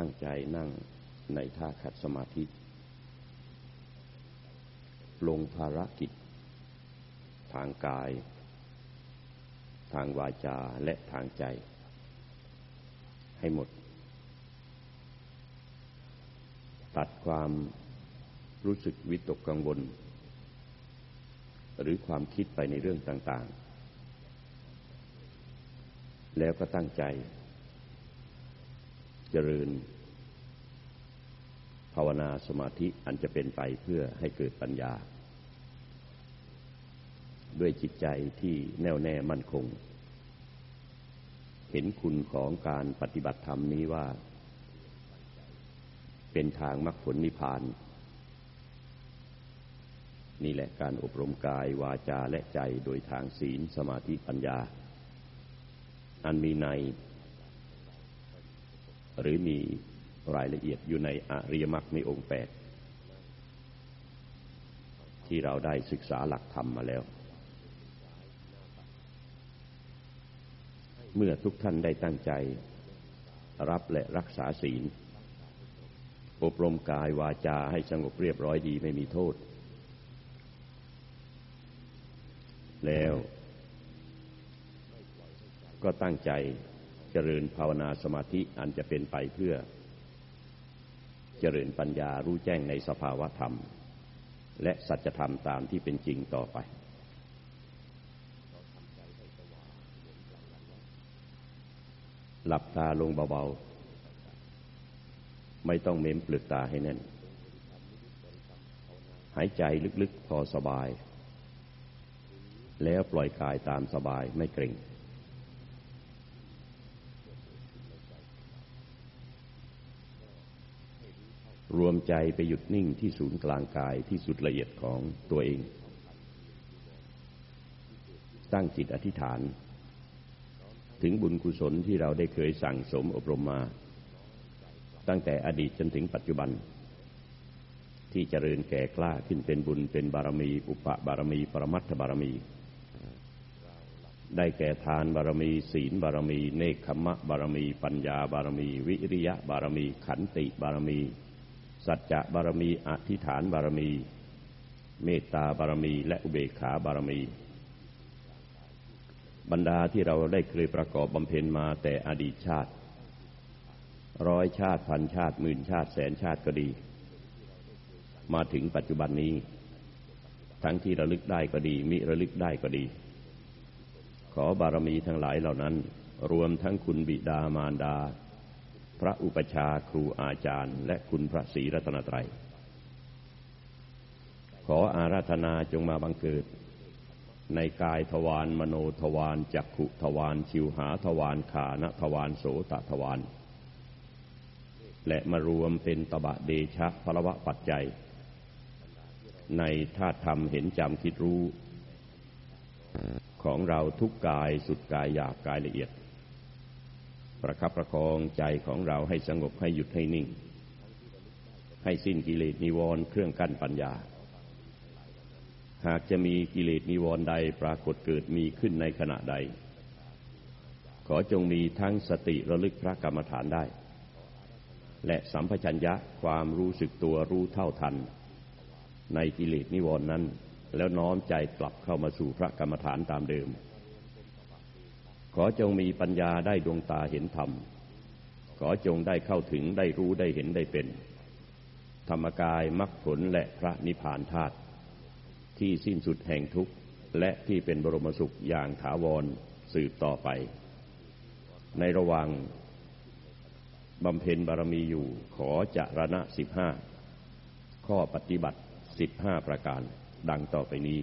ตั้งใจนั่งในท่าขัดสมาธิลงภารกิจทางกายทางวาจาและทางใจให้หมดตัดความรู้สึกวิตกกังวลหรือความคิดไปในเรื่องต่างๆแล้วก็ตั้งใจเจริญภาวนาสมาธิอันจะเป็นไปเพื่อให้เกิดปัญญาด้วยจิตใจที่แน่วแน่มั่นคงเห็นคุณของการปฏิบัติธรรมนี้ว่าเป็นทางมรรคผลนิพพานนี่แหละการอบรมกายวาจาและใจโดยทางศีลสมาธิปัญญาอันมีในหรือมีรายละเอียดอยู่ในอริยมรรคในองค์8ที่เราได้ศึกษาหลักธรรมมาแล้วเมื่อทุกท่านได้ตั้งใจรับและรักษาศีลอบรมกายวาจาให้สงบเรียบร้อยดีไม่มีโทษแล้วก็ตั้งใจเจริญภาวนาสมาธิอันจะเป็นไปเพื่อเจริญปัญญารู้แจ้งในสภาวะธรรมและสัจธรรมตามที่เป็นจริงต่อไปหลับตาลงเบาๆไม่ต้องเม้มเปลือกตาให้แน่นหายใจลึกๆพอสบายแล้วปล่อยกายตามสบายไม่เกร็งรวมใจไปหยุดนิ่งที่ศูนย์กลางกายที่สุดละเอียดของตัวเองตั้งจิตอธิษฐานถึงบุญกุศลที่เราได้เคยสั่งสมอบรมมาตั้งแต่อดีตจนถึงปัจจุบันที่เจริญแก่กล้าขึ้นเป็นบุญเป็นบารมีอุปบารมีปรมัตถบารมีได้แก่ทานบารมีศีลบารมีเนกขัมมะบารมีปัญญาบารมีวิริยะบารมีขันติบารมีสัจจะบารมีอธิษฐานบารมีเมตตาบารมีและอุเบกขาบารมีบรรดาที่เราได้เคยประกอบบำเพ็ญมาแต่อดีตชาติร้อยชาติพันชาติหมื่นชาติแสนชาติก็ดีมาถึงปัจจุบันนี้ทั้งที่ระลึกได้ก็ดีมิระลึกได้ก็ดีขอบารมีทั้งหลายเหล่านั้นรวมทั้งคุณบิดามารดาพระอุปชาครูอาจารย์และคุณพระศรีรัตนตรัยขออาราธนาจงมาบังเกิดในกายทวารมโนทวารจักขุทวารชิวหาทวารฆานทวารโสตทวารและมารวมเป็นตบะเดชะพลวะปัจจัยในธาตุธรรมเห็นจำคิดรู้ของเราทุกกายสุดกายหยาบกายละเอียดประคับประคองใจของเราให้สงบให้หยุดให้นิ่งให้สิ้นกิเลสนิวรณ์เครื่องกั้นปัญญาหากจะมีกิเลสนิวรณ์ใดปรากฏเกิดมีขึ้นในขณะใดขอจงมีทั้งสติระลึกพระกรรมฐานได้และสัมปชัญญะความรู้สึกตัวรู้เท่าทันในกิเลสนิวรณ์นั้นแล้วน้อมใจกลับเข้ามาสู่พระกรรมฐานตามเดิมขอจงมีปัญญาได้ดวงตาเห็นธรรมขอจงได้เข้าถึงได้รู้ได้เห็นได้เป็นธรรมกายมรรคผลและพระนิพพานธาตุที่สิ้นสุดแห่งทุกข์และที่เป็นบรมสุขอย่างถาวรสืบต่อไปในระหว่างบำเพ็ญบารมีอยู่ขอจรณะ15ข้อปฏิบัติ15ประการดังต่อไปนี้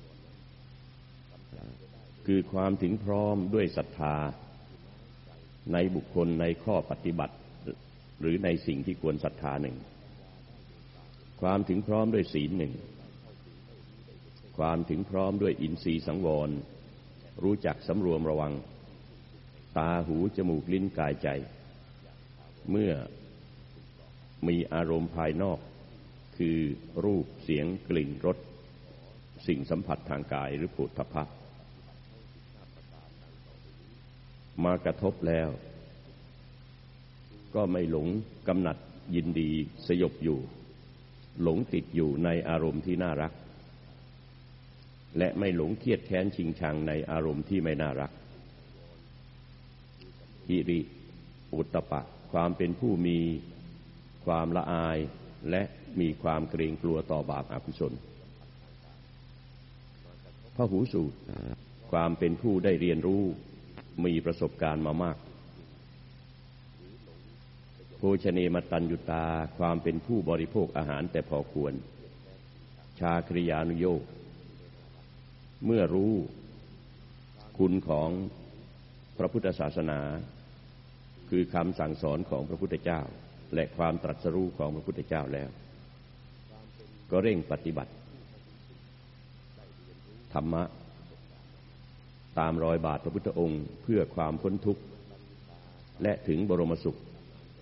คือความถึงพร้อมด้วยศรัทธาในบุคคลในข้อปฏิบัติหรือในสิ่งที่ควรศรัทธาหนึ่งความถึงพร้อมด้วยศีลหนึ่งความถึงพร้อมด้วยอินทรีย์สังวรรู้จักสำรวมระวังตาหูจมูกลิ้นกายใจเมื่อมีอารมณ์ภายนอกคือรูปเสียงกลิ่นรสสิ่งสัมผัสทางกายหรือโผฏฐัพพะมากระทบแล้วก็ไม่หลงกำหนัดยินดีสยบอยู่หลงติดอยู่ในอารมณ์ที่น่ารักและไม่หลงเครียดแค้นชิงชังในอารมณ์ที่ไม่น่ารักหิริอุตตปะความเป็นผู้มีความละอายและมีความเกรงกลัวต่อบาปอกุศลพหูสูตรความเป็นผู้ได้เรียนรู้มีประสบการณ์มามากโภชเนมตัญญุตาความเป็นผู้บริโภคอาหารแต่พอควรชาคริยานุโยคเมื่อรู้คุณของพระพุทธศาสนาคือคำสั่งสอนของพระพุทธเจ้าและความตรัสรู้ของพระพุทธเจ้าแล้วก็เร่งปฏิบัติธรรมะตามรอยบาทพระพุทธองค์เพื่อความพ้นทุกข์และถึงบรมสุข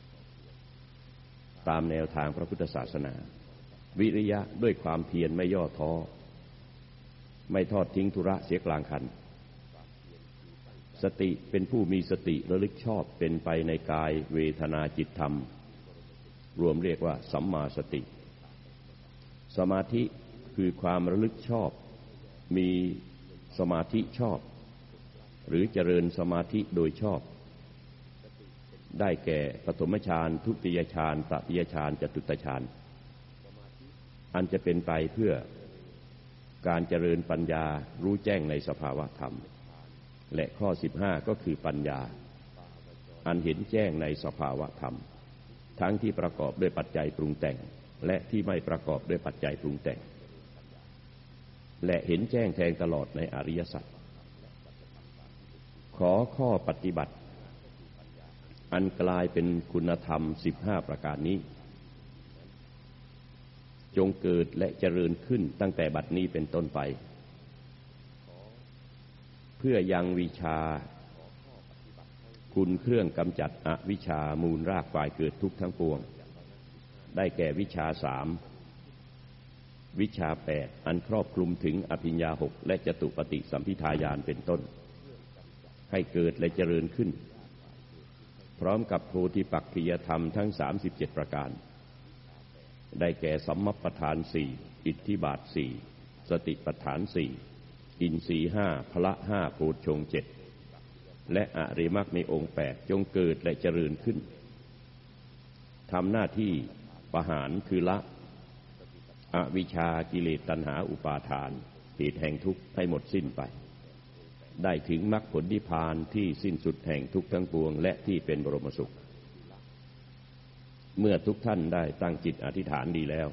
ตามแนวทางพระพุทธศาสนาวิริยะด้วยความเพียรไม่ย่อท้อไม่ทอดทิ้งธุระเสียกลางคันสติเป็นผู้มีสติระลึกชอบเป็นไปในกายเวทนาจิตธรรมรวมเรียกว่าสัมมาสติสมาธิคือความระลึกชอบมีสมาธิชอบหรือเจริญสมาธิโดยชอบได้แก่ปฐมฌานทุติยฌานตติยฌานจตุตฌานอันจะเป็นไปเพื่อการเจริญปัญญารู้แจ้งในสภาวะธรรมและข้อ15ก็คือปัญญาอันเห็นแจ้งในสภาวะธรรมทั้งที่ประกอบด้วยปัจจัยปรุงแต่งและที่ไม่ประกอบด้วยปัจจัยปรุงแต่งและเห็นแจ้งแทงตลอดในอริยสัจขอข้อปฏิบัติอันกลายเป็นคุณธรรม15ประการนี้จงเกิดและเจริญขึ้นตั้งแต่บัดนี้เป็นต้นไปเพื่อยังวิชาคุณเครื่องกำจัดอวิชชามูลรากฝ่ายเกิดทุกข์ทั้งปวงได้แก่วิชา3วิชา8อันครอบคลุมถึงอภิญญา6และจตุปฏิสัมภิทาญาณเป็นต้นให้เกิดและเจริญขึ้นพร้อมกับโพธิปักขิยธรรมทั้ง37ประการได้แก่สัมมัปปทาน4อิทธิบาท4สติปัฏฐาน4อินทรีย์5พละ5โพชฌงค์7และอริยมรรคในองค์8จงเกิดและเจริญขึ้นทำหน้าที่ประหารคือละอวิชชากิเลสตัณหาอุปาทานเหตุแห่งทุกข์ให้หมดสิ้นไปได้ถึงมรรคผลนิพพานที่สิ้นสุดแห่งทุกข์ทั้งปวงและที่เป็นบรมสุขเมื่อทุกท่านได้ตั้งจิตอธิษฐานดีแล้ว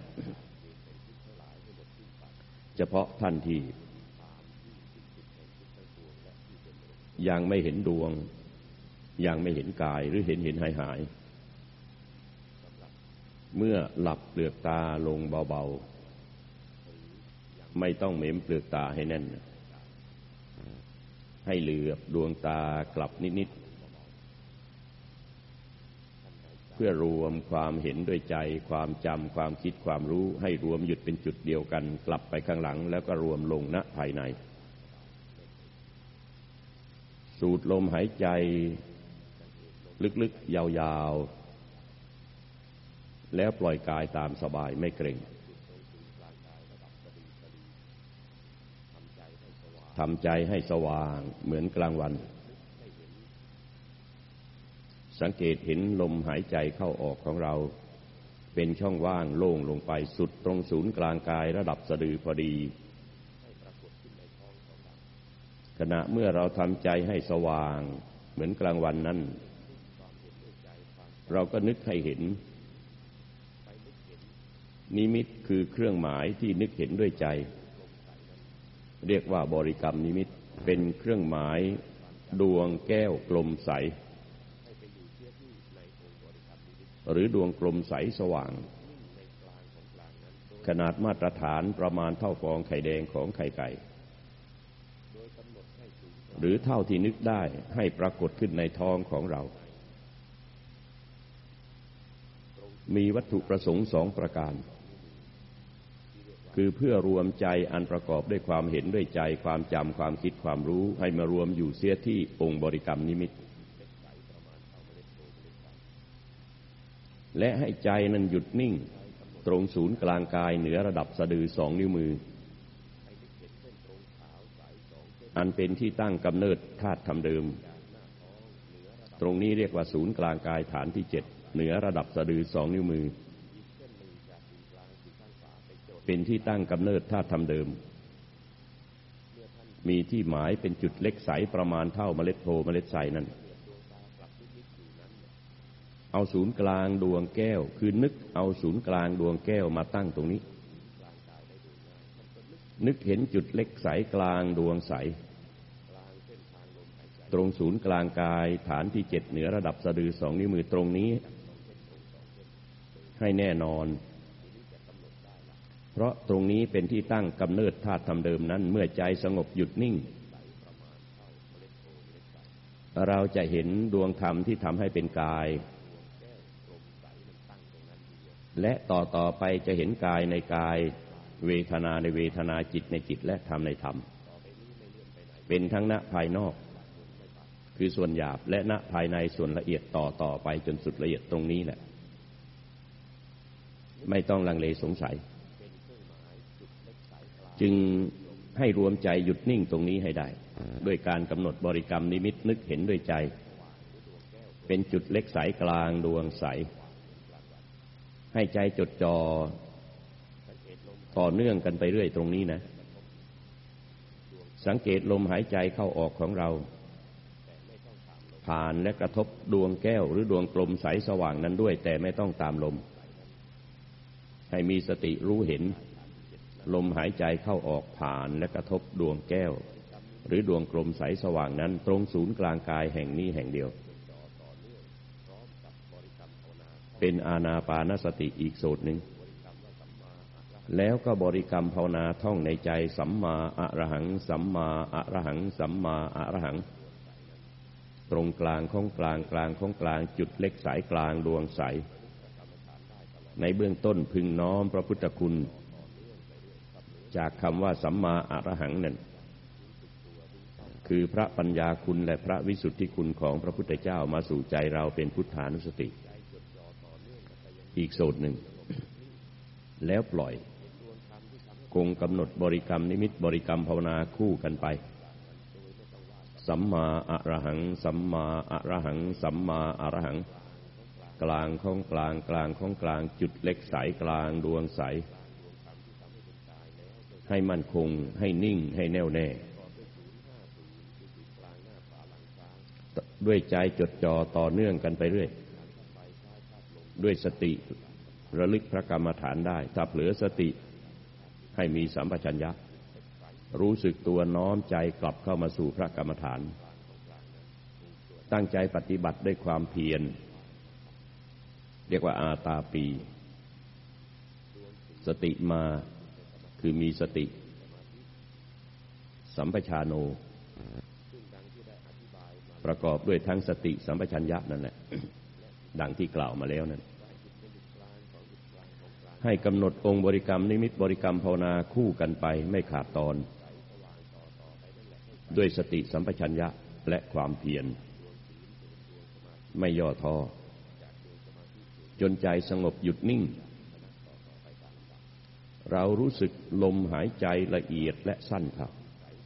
เฉพาะท่านที่ยังไม่เห็นดวงยังไม่เห็นกายหรือเห็นหายเมื่อหลับเปลือกตาลงเบาๆไม่ต้องเม้มเปลือกตาให้แน่นให้เหลือบดวงตากลับนิดๆเพื่อรวมความเห็นด้วยใจความจำความคิดความรู้ให้รวมหยุดเป็นจุดเดียวกันกลับไปข้างหลังแล้วก็รวมลงณภายในสูดลมหายใจลึกๆยาวๆแล้วปล่อยกายตามสบายไม่เกร็งทำใจให้สว่างเหมือนกลางวันสังเกตเห็นลมหายใจเข้าออกของเราเป็นช่องว่างโล่งลงไปสุดตรงศูนย์กลางกายระดับสะดือพอดีขณะเมื่อเราทำใจให้สว่างเหมือนกลางวันนั้นเราก็นึกให้เห็นนิมิตคือเครื่องหมายที่นึกเห็นด้วยใจเรียกว่าบริกรรมนิมิตเป็นเครื่องหมายดวงแก้วกลมใสหรือดวงกลมใสสว่างขนาดมาตรฐานประมาณเท่าฟองไข่แดงของไข่ไก่หรือเท่าที่นึกได้ให้ปรากฏขึ้นในท้องของเรามีวัตถุประสงค์2ประการคือเพื่อรวมใจอันประกอบด้วยความเห็นด้วยใจความจำความคิดความรู้ให้มารวมอยู่เสียที่องค์บริกรรมนิมิตและให้ใจนั้นหยุดนิ่งตรงศูนย์กลางกายเหนือระดับสะดือ2 นิ้วมืออันเป็นที่ตั้งกำเนิดธาตุธรรมเดิมตรงนี้เรียกว่าศูนย์กลางกายฐานที่7เหนือระดับสะดือ2 นิ้วมือเป็นที่ตั้งกำเนิดธาตุธรรมเดิมมีที่หมายเป็นจุดเล็กใสประมาณเท่าเมล็ดโพเมล็ดไทรนั้นเอาศูนย์กลางดวงแก้วคือนึกเอาศูนย์กลางดวงแก้วมาตั้งตรงนี้นึกเห็นจุดเล็กใสกลางดวงใสตรงศูนย์กลางกายฐานที่7เหนือระดับสะดือ2 นิ้วมือตรงนี้ให้แน่นอนเพราะตรงนี้เป็นที่ตั้งกำเนิดธาตุธรรมเดิมนั้นเมื่อใจสงบหยุดนิ่งเราจะเห็นดวงธรรมที่ทำให้เป็นกายและต่อไปจะเห็นกายในกายเวทนาในเวทนาจิตในจิตและธรรมในธรรมเป็นทั้งณภายนอกคือส่วนหยาบและณภายในส่วนละเอียดต่อไปจนสุดละเอียดตรงนี้แหละไม่ต้องลังเลสงสัยจึงให้รวมใจหยุดนิ่งตรงนี้ให้ได้ด้วยการกำหนดบริกรรมนิมิตนึกเห็นด้วยใจเป็นจุดเล็กใสกลางดวงใสให้ใจจดจ่อต่อเนื่องกันไปเรื่อยตรงนี้นะสังเกตลมหายใจเข้าออกของเราผ่านและกระทบดวงแก้วหรือดวงกลมใสสว่างนั้นด้วยแต่ไม่ต้องตามลมให้มีสติรู้เห็นลมหายใจเข้าออกผ่านและกระทบดวงแก้วหรือดวงกลมใสสว่างนั้นตรงศูนย์กลางกายแห่งนี้แห่งเดียวเป็นอานาปานสติอีกสูตรหนึ่งแล้วก็บริกรรมภาวนาท่องในใจสัมมาอะระหังสัมมาอะระหังสัมมาอะระหังตรงกลางของกลางกลางของกลางจุดเล็กสายกลางดวงใสในเบื้องต้นพึงน้อมพระพุทธคุณจากคำว่าสัมมาอะระหังนั่นคือพระปัญญาคุณและพระวิสุทธิคุณของพระพุทธเจ้ามาสู่ใจเราเป็นพุทธานุสติอีกสูตรหนึ่งแล้วปล่อยคงกำหนดบริกรรมนิมิตบริกรรมภาวนาคู่กันไปสัมมาอะระหังสัมมาอะระหังสัมมาอะระหังกลางของกลางกลางของกลางจุดเล็กใสกลางดวงใสให้มั่นคงให้นิ่งให้แน่วแน่ด้วยใจจดจ่อต่อเนื่องกันไปเรื่อยด้วยสติระลึกพระกรรมฐานได้ถ้าเผลอสติให้มีสัมปชัญญะรู้สึกตัวน้อมใจกลับเข้ามาสู่พระกรรมฐานตั้งใจปฏิบัติด้วยความเพียรเรียกว่าอาตาปีสติมาคือมีสติสัมปชาโนประกอบด้วยทั้งสติสัมปชัญญะนั่นแหละดังที่กล่าวมาแล้วนั้นให้กำหนดองค์บริกรรมนิมิตบริกรรมภาวนาคู่กันไปไม่ขาดตอนด้วยสติสัมปชัญญะและความเพียรไม่ย่อท้อจนใจสงบหยุดนิ่งเรารู้สึกลมหายใจละเอียดและสั้นครับ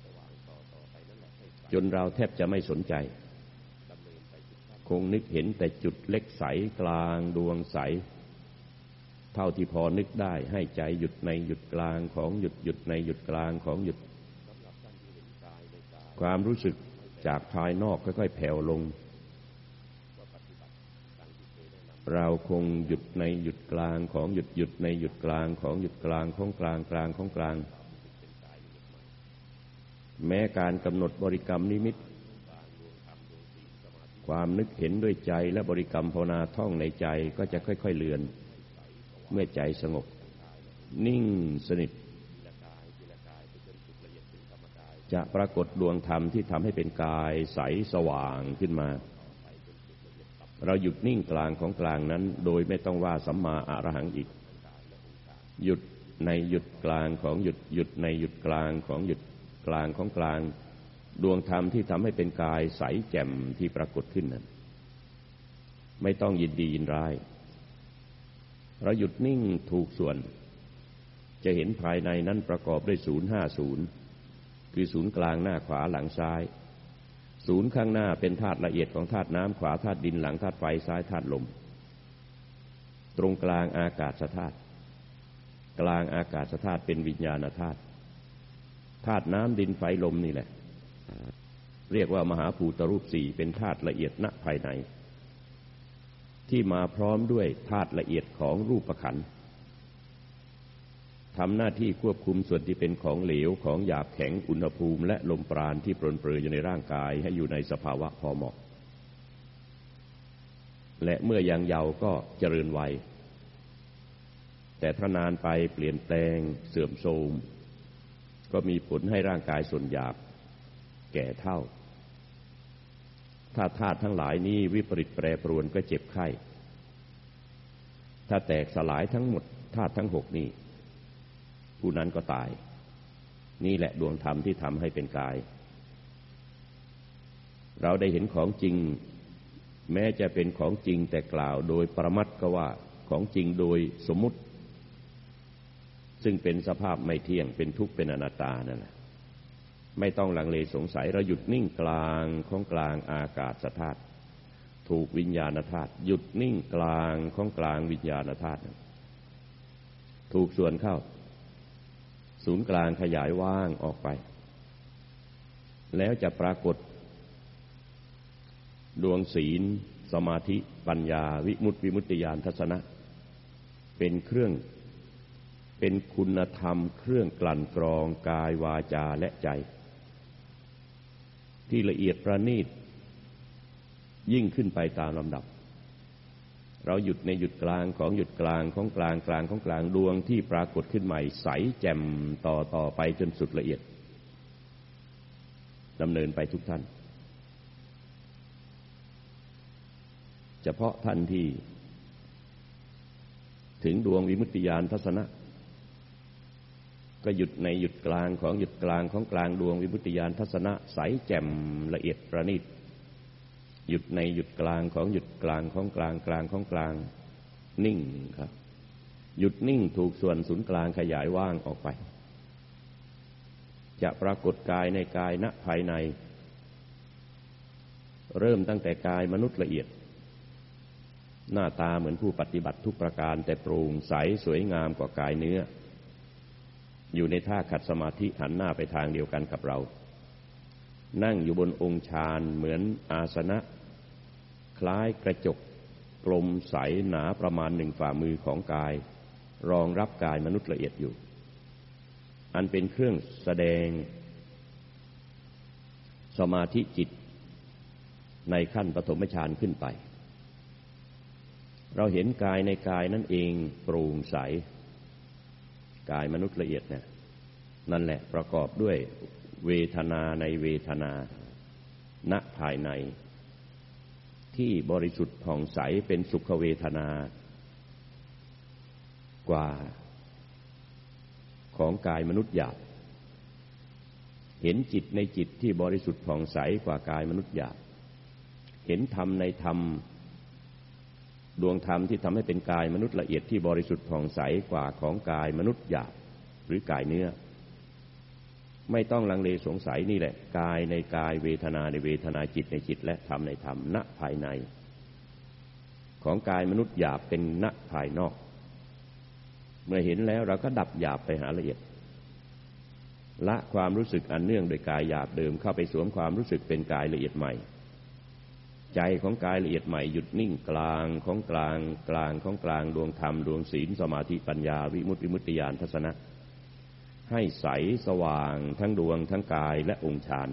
จนเราแทบจะไม่สนใจคงนึกเห็นแต่จุดเล็กใสกลางดวงใสเท่าที่พอนึกได้ให้ใจหยุดในหยุดกลางของหยุดหยุดในหยุดกลางของหยุดความรู้สึกจากภายนอกค่อยๆแผ่วลงเราคงหยุดในหยุดกลางของหยุดหยุดในหยุดกลางของหยุดกลางของกลางกลางของกลางแม้การกำหนดบริกรรมนิมิตความนึกเห็นด้วยใจและบริกรรมภาวนาท่องในใจก็จะค่อยๆเลือนเมื่อใจสงบนิ่งสนิทจะปรากฏดวงธรรมที่ทำให้เป็นกายใสสว่างขึ้นมาเราหยุดนิ่งกลางของกลางนั้นโดยไม่ต้องว่าสัมมาอะระหังอีกหยุดในหยุดกลางของหยุดหยุดในหยุดกลางของหยุดกลางของกลางดวงธรรมที่ทำให้เป็นกายใสแจ่มที่ปรากฏขึ้นนั้นไม่ต้องยินดียินร้ายเราหยุดนิ่งถูกส่วนจะเห็นภายในนั้นประกอบด้วย050คือศูนย์กลางหน้าขวาหลังซ้ายศูนย์ข้างหน้าเป็นธาตุละเอียดของธาตุน้ำขวาธาตุดินหลังธาตุไฟซ้ายธาตุลมตรงกลางอากาศธาตุกลางอากาศธาตุเป็นวิญญาณธาตุธาตุน้ำดินไฟลมนี่แหละเรียกว่ามหาภูตรูป4เป็นธาตุละเอียดณภายในที่มาพร้อมด้วยธาตุละเอียดของรูปขันธ์ทำหน้าที่ควบคุมส่วนที่เป็นของเหลวของหยาบแข็งอุณหภูมิและลมปราณที่ปรนเปรออยู่ในร่างกายให้อยู่ในสภาวะพอเหมาะและเมื่อยังเยาว์ก็เจริญวัยแต่ถ้านานไปเปลี่ยนแปลงเสื่อมโทรมก็มีผลให้ร่างกายส่วนหยาบแก่เฒ่าถ้าธาตุทั้งหลายนี้วิปริตแปรปรวนก็เจ็บไข้ถ้าแตกสลายทั้งหมดธาตุทั้ง6นี้ผู้นั้นก็ตายนี่แหละดวงธรรมที่ทำให้เป็นกายเราได้เห็นของจริงแม้จะเป็นของจริงแต่กล่าวโดยปรมัตถ์ก็ว่าของจริงโดยสมมุติซึ่งเป็นสภาพไม่เที่ยงเป็นทุกข์เป็นอนัตตานั่นแหละไม่ต้องลังเลสงสัยเราหยุดนิ่งกลางของกลางอากาศธาตุถูกวิญญาณธาตุหยุดนิ่งกลางของกลางวิญญาณธาตุถูกส่วนเข้าศูนย์กลางขยายว่างออกไปแล้วจะปรากฏดวงศีลสมาธิปัญญาวิมุตติวิมุตติญาณทัศนะเป็นเครื่องเป็นคุณธรรมเครื่องกลั่นกรองกายวาจาและใจที่ละเอียดประณีตยิ่งขึ้นไปตามลำดับเราหยุดในหยุดกลางของหยุดกลางของกลางกลางของกลางดวงที่ปรากฏขึ้นใหม่ใสแจ่มต่อไปจนสุดละเอียดดำเนินไปทุกท่านเฉพาะท่านที่ถึงดวงวิมุตติญาณทัศนะก็หยุดในหยุดกลางของหยุดกลางของกลางดวงวิมุตติญาณทัศนะใสแจ่มละเอียดประณีตหยุดในหยุดกลางของหยุดกลางของกลางกลางของกลางนิ่งครับหยุดนิ่งถูกส่วนศูนย์กลางขยายว่างออกไปจะปรากฏกายในกายณภายในเริ่มตั้งแต่กายมนุษย์ละเอียดหน้าตาเหมือนผู้ปฏิบัติทุกประการแต่โปร่งใสสวยงามกว่ากายเนื้ออยู่ในท่าขัดสมาธิหันหน้าไปทางเดียวกันกับเรานั่งอยู่บนองค์ฌานเหมือนอาสนะคล้ายกระจกกลมใสหนาประมาณ1 ฝ่ามือของกายรองรับกายมนุษย์ละเอียดอยู่อันเป็นเครื่องแสดงสมาธิจิตในขั้นปฐมฌานขึ้นไปเราเห็นกายในกายนั่นเองโปร่งใสกายมนุษย์ละเอียดเนี่ยนั่นแหละประกอบด้วยเวทนาในเวทนาณภายในที่บริสุทธิ์ผ่องใสเป็นสุขเวทนากว่าของกายมนุษย์หยาบเห็นจิตในจิตที่บริสุทธิ์ผ่องใสกว่ากายมนุษย์หยาบเห็นธรรมในธรรมดวงธรรมที่ทำให้เป็นกายมนุษย์ละเอียดที่บริสุทธิ์ผ่องใสกว่าของกายมนุษย์หยาบหรือกายเนื้อไม่ต้องลังเลสงสัยนี่แหละกายในกายเวทนาในเวทนาจิตในจิตและธรรมในธรรมณภายในของกายมนุษย์หยาบเป็นณภายนอกเมื่อเห็นแล้วเราก็ดับหยาบไปหาละเอียดละความรู้สึกอันเนื่องโดยกายหยาบเดิมเข้าไปสวมความรู้สึกเป็นกายละเอียดใหม่ใจของกายละเอียดใหม่หยุดนิ่งกลางของกลางกลางของกลางดวงธรรมดวงศีลสมาธิปัญญาวิมุตติวิมุตติญาณทัศนะให้ใสสว่างทั้งดวงทั้งกายและองค์ฌาน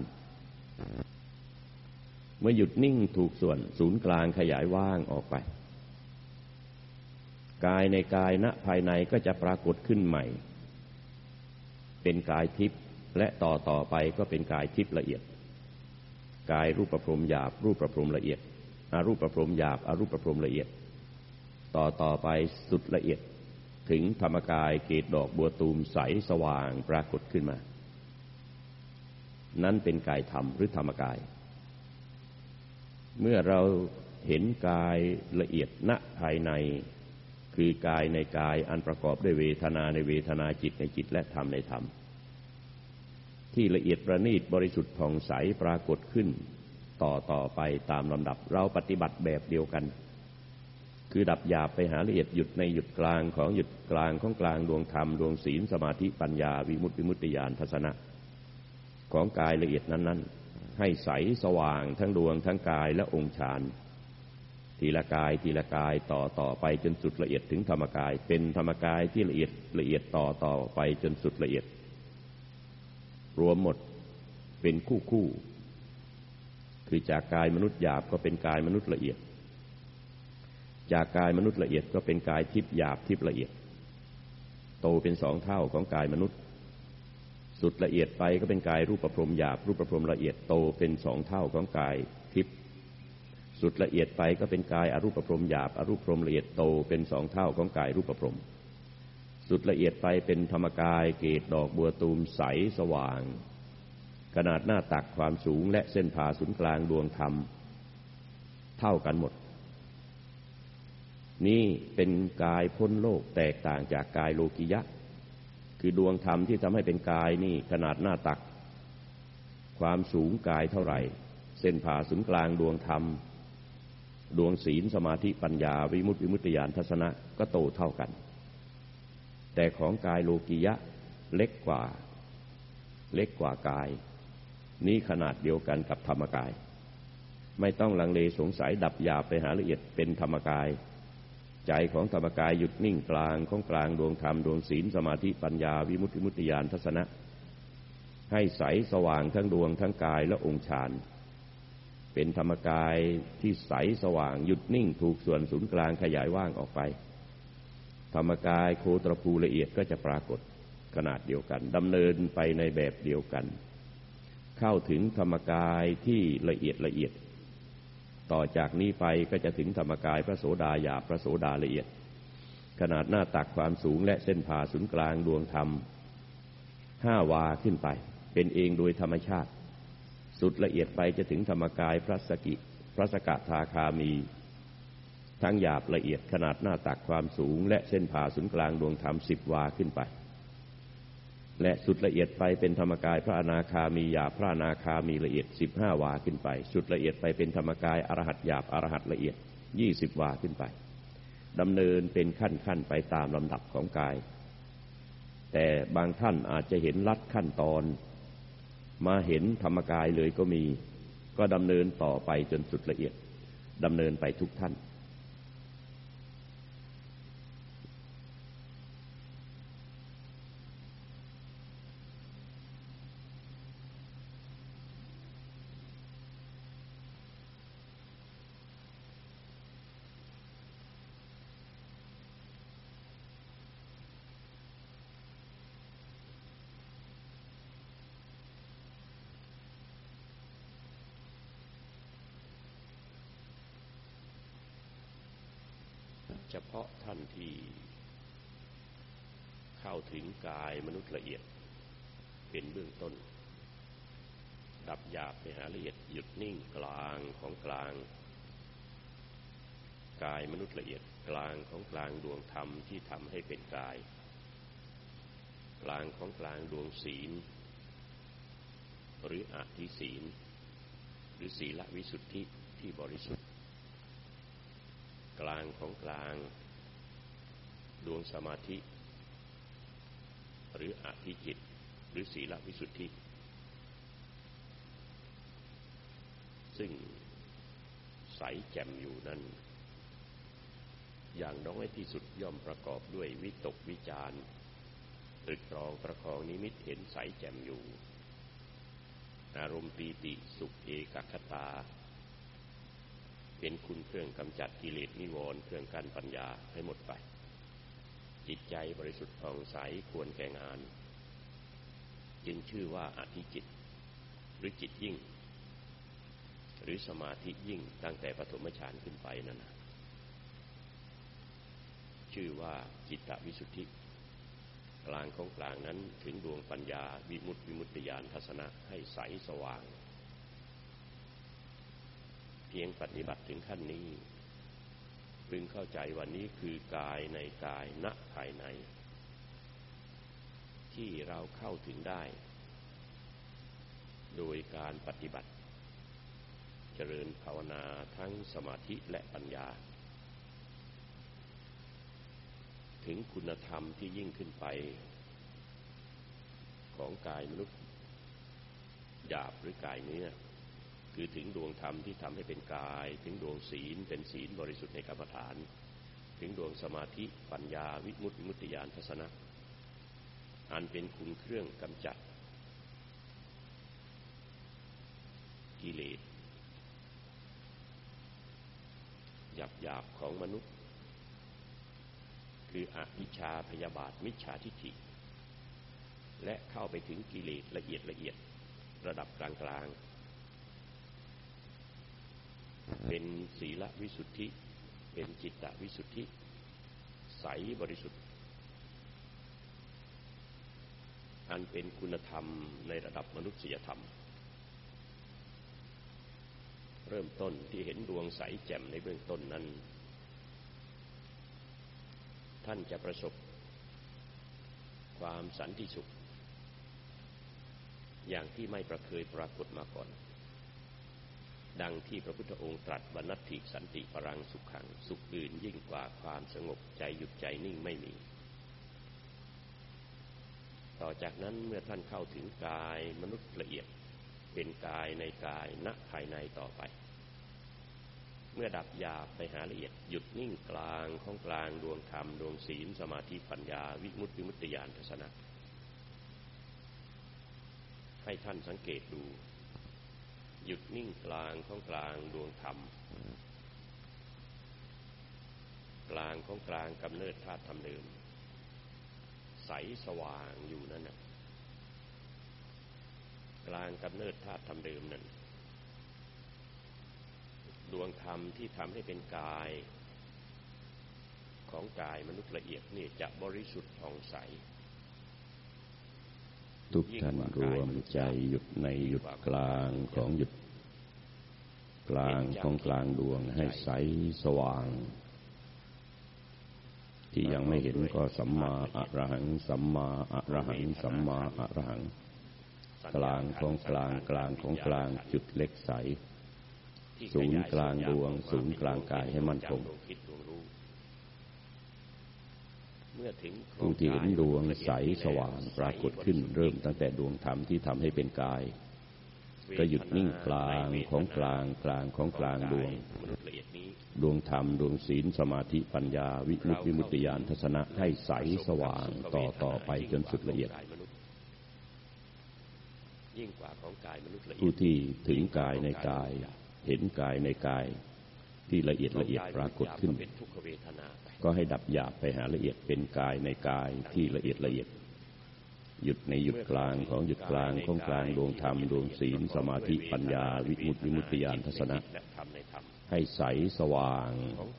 เมื่อหยุดนิ่งถูกส่วนศูนย์กลางขยายว่างออกไปกายในกายณภายในก็จะปรากฏขึ้นใหม่เป็นกายทิพย์และต่อไปก็เป็นกายทิพย์ละเอียดกายรูปประพรมหยาบรูปประพรมละเอียดอรูปประพรมหยาบอรูปประพรมละเอียดต่อไปสุดละเอียดถึงธรรมกายเกศดอกบัวตูมใสสว่างปรากฏขึ้นมานั้นเป็นกายธรรมหรือธรรมกายเมื่อเราเห็นกายละเอียดณภายในคือกายในกายอันประกอบด้วยเวทนาในเวทนาจิตในจิตและธรรมในธรรมที่ละเอียดประณีตบริสุทธิ์ผ่องใสปรากฏขึ้นต่อไปตามลำดับเราปฏิบัติแบบเดียวกันคือดับหยาบไปหาละเอียดหยุดในหยุดกลางของหยุดกลางของกลางดวงธรรมดวงศีลสมาธิปัญญาวิมุตติวิมุตติญาณทัศนะของกายละเอียดนั้นๆให้ใสสว่างทั้งดวงทั้งกายและองค์ฌานทีละกายทีละกายต่อไปจนสุดละเอียดถึงธรรมกายเป็นธรรมกายที่ละเอียดต่อไปจนสุดละเอียดรวมหมดเป็นคู่คือจากกายมนุษย์หยาบก็เป็นกายมนุษย์ละเอียดจากกายมนุษย์ละเอียดก็เป็นกายทิพย์หยาบทิพย์ละเอียดโตเป็น2 เท่าของกายมนุษย์สุดละเอียดไปก็เป็นกายรูปพรหมหยาบรูปพรหมละเอียดโตเป็น2 เท่าของกายทิพย์สุดละเอียดไปก็เป็นกายอรูปพรหมหยาบอรูปพรหมละเอียดโตเป็น2 เท่าของกายรูปพรหมสุดละเอียดไปเป็นธรรมกายเกศดอกบัวตูมใสสว่างขนาดหน้าตักความสูงและเส้นผ่าศูนย์กลางดวงธรรมเท่ากันหมดนี่เป็นกายพ้นโลกแตกต่างจากกายโลกิยะคือดวงธรรมที่ทำให้เป็นกายนี่ขนาดหน้าตักความสูงกายเท่าไหร่เส้นผ่าศูนย์กลางดวงธรรมดวงศีลสมาธิปัญญาวิมุตติวิมุตติญาณทัศนะก็โตเท่ากันแต่ของกายโลกิยะเล็กกว่ากายนี้ขนาดเดียวกันกับธรรมกายไม่ต้องลังเลสงสัยดับหยาบไปหาละเอียดเป็นธรรมกายใจของธรรมกายหยุดนิ่งกลางของกลางดวงธรรมดวงศีลสมาธิปัญญาวิมุตติวิมุตติญาณทัศนะให้ใสสว่างทั้งดวงทั้งกายและองค์ฌานเป็นธรรมกายที่ใสสว่างหยุดนิ่งถูกส่วนศูนย์กลางขยายว่างออกไปธรรมกายโคตรภูละเอียดก็จะปรากฏขนาดเดียวกันดำเนินไปในแบบเดียวกันเข้าถึงธรรมกายที่ละเอียดต่อจากนี้ไปก็จะถึงธรรมกายพระโสดาหยาบพระโสดาละเอียดขนาดหน้าตักความสูงและเส้นผ่าศูนย์กลางดวงธรรม5 วาขึ้นไปเป็นเองโดยธรรมชาติสุดละเอียดไปจะถึงธรรมกายพระสกทาคามีทั้งหยาบละเอียดขนาดหน้าตักความสูงและเส้นผ่าศูนย์กลางดวงธรรม10 วาขึ้นไปและสุดละเอียดไปเป็นธรรมกายพระอนาคามีหยาบพระอนาคามีละเอียด15 วาขึ้นไปสุดละเอียดไปเป็นธรรมกายอรหัตหยาบอรหัตละเอียด20 วาขึ้นไปดำเนินเป็นขั้นไปตามลำดับของกายแต่บางท่านอาจจะเห็นลัดขั้นตอนมาเห็นธรรมกายเลยก็มีก็ดำเนินต่อไปจนสุดละเอียดดำเนินไปทุกท่านเฉพาะท่านที่เข้าถึงกายมนุษย์ละเอียดเป็นเบื้องต้นดับหยาบไปหาละเอียดหยุดนิ่งกลางของกลางกายมนุษย์ละเอียดกลางของกลางดวงธรรมที่ทำให้เป็นกายกลางของกลางดวงศีลหรืออธิศีลหรือศีลวิสุทธิที่บริสุทธิ์กลางของกลางดวงสมาธิหรืออธิจิตหรือศีลวิสุทธิซึ่งใสแจ่มอยู่นั้นอย่างน้อยที่สุดย่อมประกอบด้วยวิตกวิจารณ์ตรึกตรองประคองนิมิตเห็นใสแจ่มอยู่อารมณ์ปีติสุขเอกคตาเป็นคุณเครื่องกำจัดกิเลสนิวรณ์เครื่องกั้นปัญญาให้หมดไปจิตใจบริสุทธิ์ผ่องใสควรแก่งานจึงชื่อว่าอธิจิตหรือจิตยิ่งหรือสมาธิยิ่งตั้งแต่ปฐมฌานขึ้นไปนั่นนะชื่อว่าจิตตวิสุทธิกลางของกลางนั้นถึงดวงปัญญาวิมุตติวิมุตติญาณทัศนะให้ใสสว่างเพียงปฏิบัติถึงขั้นนี้พึงเข้าใจว่านี้คือกายในกายณภายในที่เราเข้าถึงได้โดยการปฏิบัติเจริญภาวนาทั้งสมาธิและปัญญาถึงคุณธรรมที่ยิ่งขึ้นไปของกายมนุษย์หยาบหรือกายเนื้อคือถึงดวงธรรมที่ทำให้เป็นกายถึงดวงศีลเป็นศีลบริสุทธิ์ในกรรมฐานถึงดวงสมาธิปัญญาวิมุตติวิมุตติญาณทัศนะอันเป็นคุณเครื่องกำจัดกิเลสหยาบของมนุษย์คืออวิชชาพยาบาทมิจฉาทิฏฐิและเข้าไปถึงกิเลสละเอียดระดับกลางๆเป็นศีลวิสุทธิเป็นจิตตวิสุทธิใสบริสุทธิ์อันเป็นคุณธรรมในระดับมนุษยธรรมเริ่มต้นที่เห็นดวงใสแจ่มในเบื้องต้นนั้นท่านจะประสบความสันติสุขอย่างที่ไม่เคยปรากฏมาก่อนดังที่พระพุทธองค์ตรัสว่านัตถิสันติปรังสุขขังสุขอื่นยิ่งกว่าความสงบใจหยุดใจนิ่งไม่มีต่อจากนั้นเมื่อท่านเข้าถึงกายมนุษย์ละเอียดเป็นกายในกายณภายในต่อไปเมื่อดับหยาบไปหาละเอียดหยุดนิ่งกลางของกลางดวงธรรมดวงศีลสมาธิปัญญาวิมุตติวิมุตติญาณทัศนะให้ท่านสังเกตดูหยุดนิ่งกลางของกลางดวงธรรมกลางของกลางกำเนิดธาตุธรรมเดิมใสสว่างอยู่นั่นน่ะกลางกำเนิดธาตุธรรมเดิมนั่นดวงธรรมที่ทำให้เป็นกายของกายมนุษย์ละเอียดนี่จะบริสุทธิ์ผ่องใสทุกท่านรวมใจหยุดในหยุดกลางของหยุดกลางของกลางดวงให้ใสสว่างที่ยังไม่เห็นก็สัมมาอะระหังสัมมาอะระหังสัมมาอะระหังกลางของกลางกลางของกลางจุดเล็กใสศูนย์กลางดวงศูนย์กลางกายให้มั่นคงผู้ที่เห็นดวงใสสว่างปรากฏขึ้นเริ่มตั้งแต่ดวงธรรมที่ทำให้เป็นกายก็หยุดนิ่งกลางของกลางกลางของกลางดวงธรรมดวงศีลสมาธิปัญญาวิมุตติวิมุตติญาณทัศนะให้ใสสว่างต่อไปจนสุดละเอียดผู้ที่ถึงกายในกายเห็นกายในกายที่ละเอียดปรากฏขึ้นก็ให้ดับหยาบไปหาละเอียดเป็นกายในกายที่ละเอียดหยุดในหยุดกลางของหยุดกลางของกลางดวงธรรมดวงศีลสมาธิปัญญาวิมุตติวิมุตติญาณทัศนะให้ใสสว่าง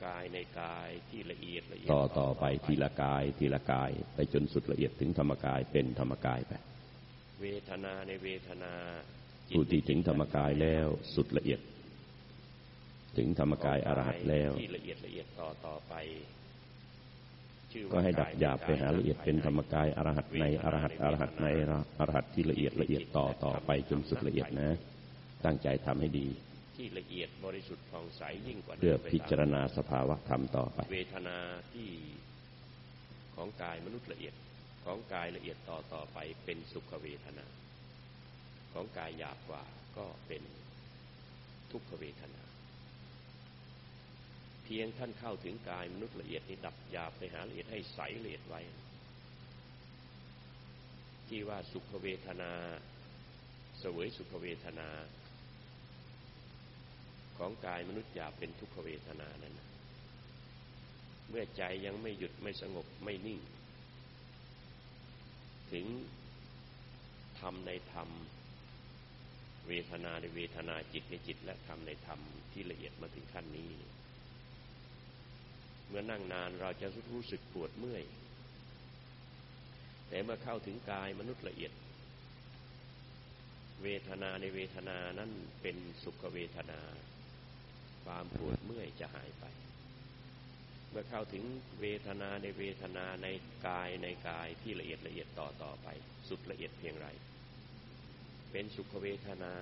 ต่อไปทีละกายไปจนสุดละเอียดถึงธรรมกายเป็นธรรมกายไปเวทนาในเวทนาผู้ที่ถึงธรรมกายแล้วสุดละเอียดถึงธรรมกายอรหัตแล้วที่ละเอียดต่อไปก็ให้ดับหยาบไปหาละเอียดเป็นธรรมกายอรหัตในอรหัตในอรหัตที่ละเอียดต่อไปจนสุดละเอียดนะตั้งใจทำให้ดีที่ละเอียดบริสุทธิ์ผ่องใสยิ่งกว่าเพื่อพิจารณาสภาวะธรรมต่อไปเวทนาที่ของกายมนุษย์ละเอียดของกายละเอียดต่อไปเป็นสุขเวทนาของกายหยาบกว่าก็เป็นทุกขเวทนาเพียงท่านเข้าถึงกายมนุษย์ละเอียดนี้ดับหยาบไปหาละเอียดให้ใสละเอียดไว้ที่ว่าสุขเวทนาเสวยสุขเวทนาของกายมนุษย์หยาบเป็นทุกขเวทนานั้นเมื่อใจยังไม่หยุดไม่สงบไม่นิ่งถึงธรรมในธรรมเวทนาในเวทนาจิตในจิตและธรรมในธรรมที่ละเอียดมาถึงขั้นนี้เมื่อนั่งนานเราจะรู้สึกปวดเมื่อยแต่เมื่อเข้าถึงกายมนุษย์ละเอียดเวทนาในเวทนานั้นเป็นสุขเวทนาความปวดเมื่อยจะหายไปเมื่อเข้าถึงเวทนาในเวทนาในกายในกายที่ละเอียดละเอียดต่อไปสุดละเอียดเพียงไรเป็นสุขเวทนา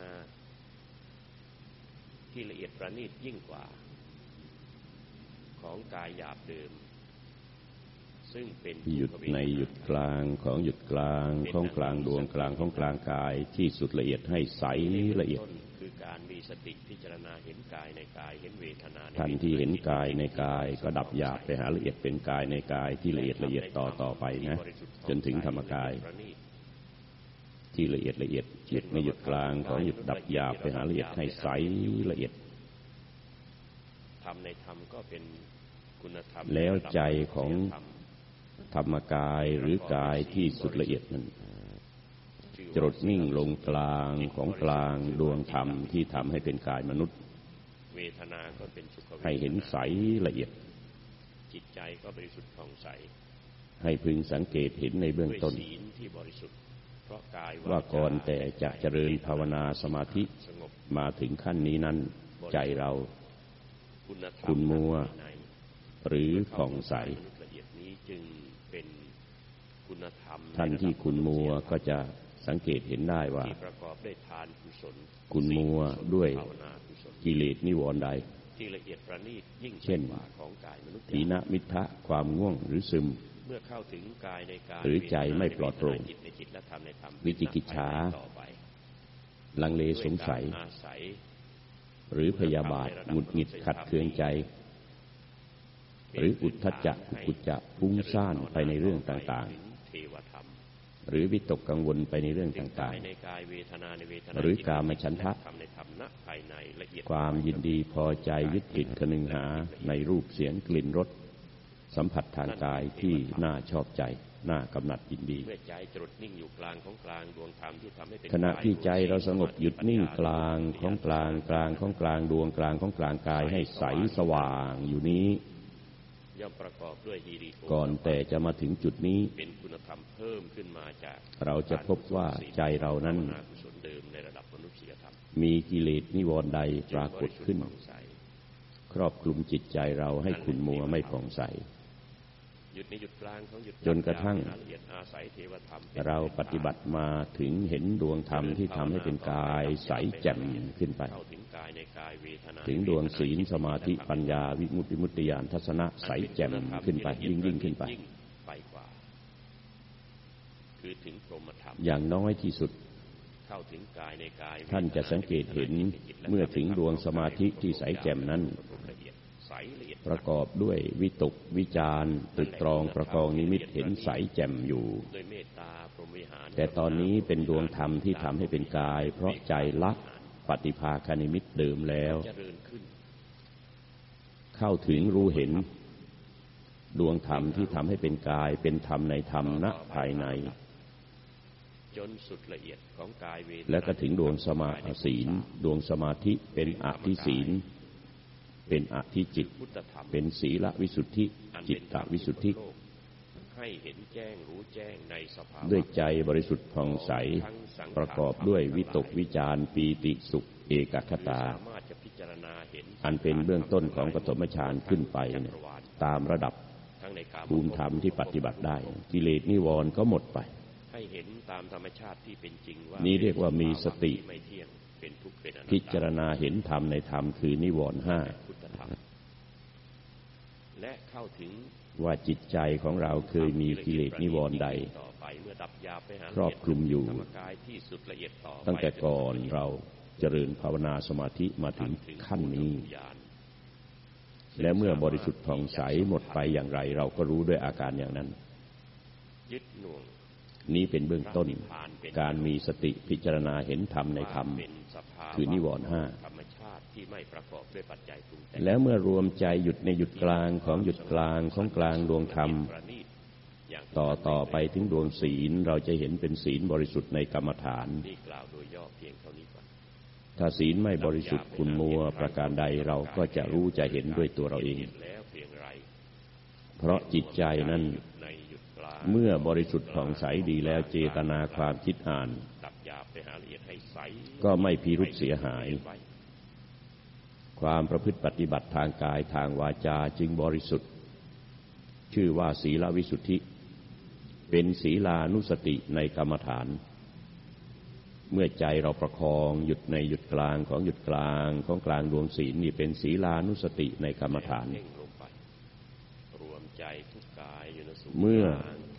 ที่ละเอียดประณีตยิ่งกว่าของกายหยาบเดิมซึ่งเป็นหยุดในหยุดกลางของหยุดกลางของกลางดวงกลางของกลางกายที่สุดละเอียดให้ใสละเอียดคือการมีสติพิจารณาเห็นกายในกายเห็นเวทนาทันที่เห็นกายในกายก็ดับหยาบไปหาละเอียดเป็นกายในกายที่ละเอียดละเอียดต่อไปนะจนถึงธรรมกายที่ละเอียดละเอียดหยุดในหยุดกลางของหยุดดับหยาบไปหาละเอียดให้ใสละเอียดธรรมในธรรมก็เป็นคุณธรรมแล้วใจของธรรมกายหรือกายที่สุดละเอียดนั้นจรดนิ่งลงกลางของกลางดวงธรรมที่ทำให้เป็นกายมนุษย์เวทนาก็เป็นสุขเวทนาให้เห็นใสละเอียดจิตใจก็บริสุทธิ์ผ่องใสให้พึงสังเกตเห็นในเบื้องต้นว่าก่อนแต่จะเจริญภาวนาสมาธิมาถึงขั้นนี้นั้นใจเราขุ่นมัวหรือผ่องใสท่านที่ขุ่นมัวก็จะสังเกตเห็นได้ว่าขุ่นมัวด้วยกิเลสนิวรณ์ใดเช่นถีนมิทธะความง่วงหรือซึมหรือใจไม่ปลอดโปร่งวิจิกิจฉาลังเลสงสัยหรือพยาบาทหงุดหงิดขัดเคืองใจหรืออุทธัจจะกุจจะฟุ้งซ่านไปในเรื่องต่างๆหรือวิตกกังวลไปในเรื่องต่างๆหรือกามฉันทะความยินดีพอใจยึดติดคนึงหาในรูปเสียงกลิ่นรสสัมผัสทางกายที่น่าชอบใจน่ากำหนัดยินดีขณะที่ใจเราสงบหยุดนิ่งกลางของกลางกลางของกลางดวงกลางของกลางกายให้ใสสว่างอยู่นี้ย่อมประกอบด้วยฮีริโอก่อนแต่จะมาถึงจุดนี้เป็นคุณธรรมเพิ่มขึ้นมาจากเราจะพบว่าใจเรานั้นมีกิเลสนิวรณ์ใดปรากฏขึ้นครอบคลุมจิตใจเราให้ขุ่นมัวไม่ผ่องใสจนกระทั่งเราปฏิบัติมาถึงเห็นดวงธรรมที่ทำให้เป็นกายใสแจ่มขึ้นไปถึงดวงศีลสมาธิปัญญาวิมุตติวิมุตติญาณทัศนะใสแจ่มขึ้นไปยิ่งขึ้นไปอย่างน้อยที่สุดท่านจะสังเกตเห็นเมื่อถึงดวงสมาธิที่ใสแจ่มนั้นประกอบด้วยวิตกวิจารตรึกตรองประกองนิมิตเห็นใสแจ่มอยู่แต่ตอนนี้เป็นดวงธรรมที่ทำให้เป็นกายเพราะใจละปฏิภาคนิมิตเดิมแล้วเข้าถึงรู้เห็นดวงธรรมที่ทำให้เป็นกายเป็นธรรมในธรรมณภายในจนสุดละเอียดของกายเวทนาและก็ถึงดวงสมาศีลดวงสมาธิเป็นอธิศีลเป็นอธิจิตเป็นศีลวิสุทธิจิตตวิสุทธิให้เห็นแจ้งรู้แจ้งในสภาวะด้วยใจบริสุทธิ์ผ่องใสประกอบด้วยวิตกวิจารปีติสุขเอกคตาอันเป็นเบื้องต้นของปฐมฌานขึ้นไปตามระดับภูมิธรรมที่ปฏิบัติได้กิเลสนิวรณ์ก็หมดไปให้เห็นตามธรรมชาติที่เป็นจริงว่านี้เรียกว่ามีสติพิจารณาเห็นธรรมในธรรมคือนิวรณ์ห้าและเข้าถึงว่าจิตใจของเราเคยมีกิเลสนิวรณ์ใดครอบคลุมอยู่ตั้งแต่ก่อนเราเจริญภาวนาสมาธิมาถึงขั้นนี้และเมื่อบริสุทธิ์ผ่องใสหมดไปอย่างไรเราก็รู้ด้วยอาการอย่างนั้นยึดหน่วงนี้เป็นเบื้องต้นการมีสติพิจารณาเห็นธรรมในธรรมคือนิวรณ์ห้าแล้วเมื่อรวมใจหยุดในหยุดกลางของหยุดกลางของกลางดวงธรรมต่อไปถึงดวงศีลเราจะเห็นเป็นศีลบริสุทธิ์ในกรรมฐานถ้าศีลไม่บริสุทธิ์ขุ่นมัวประการใดเราก็จะรู้จะเห็นด้วยตัวเราเองเพราะจิตใจนั้นเมื่อบริสุทธิ์ผ่องใสดีแล้วเจตนาความคิดอ่านก็ไม่พิรุธเสียหายความประพฤติปฏิบัติทางกายทางวาจาจึงบริสุทธิ์ชื่อว่าศีลวิสุทธิเป็นศีลานุสติในกรรมฐานเมื่อใจเราประคองหยุดในหยุดกลางของหยุดกลางของกลางดวงศีลนี่เป็นศีลานุสติในกรรมฐานเมื่อ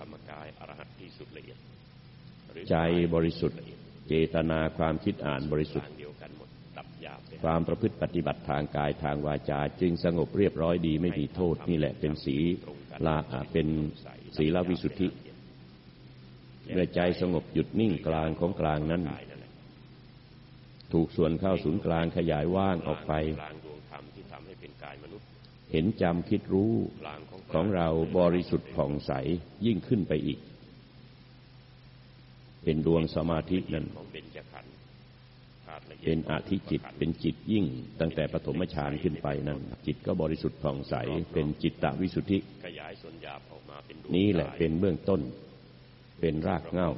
ใจบริสุทธิ์เจตนาความคิดอ่านบริสุทธิ์ความประพฤติปฏิบัติทางกายทางวาจาจึงสงบเรียบร้อยดีไม่มีโทษนี่แหละเป็นศีลวิสุทธิเมื่อใจสงบหยุดนิ่งกลางของกลางนั้นถูกส่วนเข้าศูนย์กลางขยายว่างออกไปเห็นจำคิดรู้ของเราบริสุทธิ์ผ่องใสยิ่งขึ้นไปอีกเป็นดวงสมาธินั้นเป็นอธิจิตเป็นจิตยิ่งตั้งแต่ปฐมฌานขึ้นไปนั้นจิตก็บริสุทธิ์ผ่องใสเป็นจิตตวิสุทธินี่แหละเป็นเบื้องต้นเป็นรากเหง้า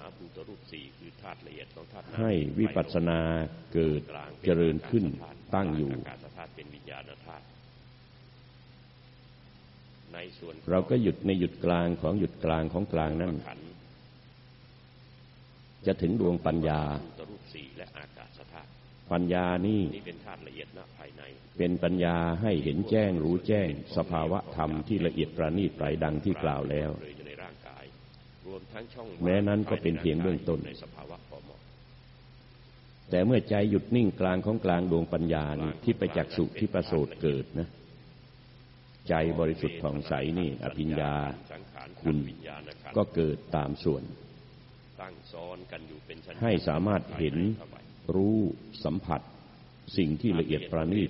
ให้วิปัสสนาเกิดเจริญขึ้นตั้งอยู่เราก็หยุดในหยุดกลางของหยุดกลางของกลางนั้นจะถึงดวงปัญญาปัญญานี่เป็นปัญญาให้เห็นแจ้งรู้แจ้งสภาวะธรรมที่ละเอียดประณีตไตรดังที่กล่าวแล้วแม้นั้นก็เป็นเพียงเบื้องต้นแต่เมื่อใจหยุดนิ่งกลางของกลางดวงปัญญานี่ที่ไปจักษุที่ประโสดเกิดนะใจบริสุทธิ์ผ่องใสนี่อภิญญาคุณก็เกิดตามส่วนให้สามารถเห็นรู้สัมผัสสิ่งที่ละเอียดประณีต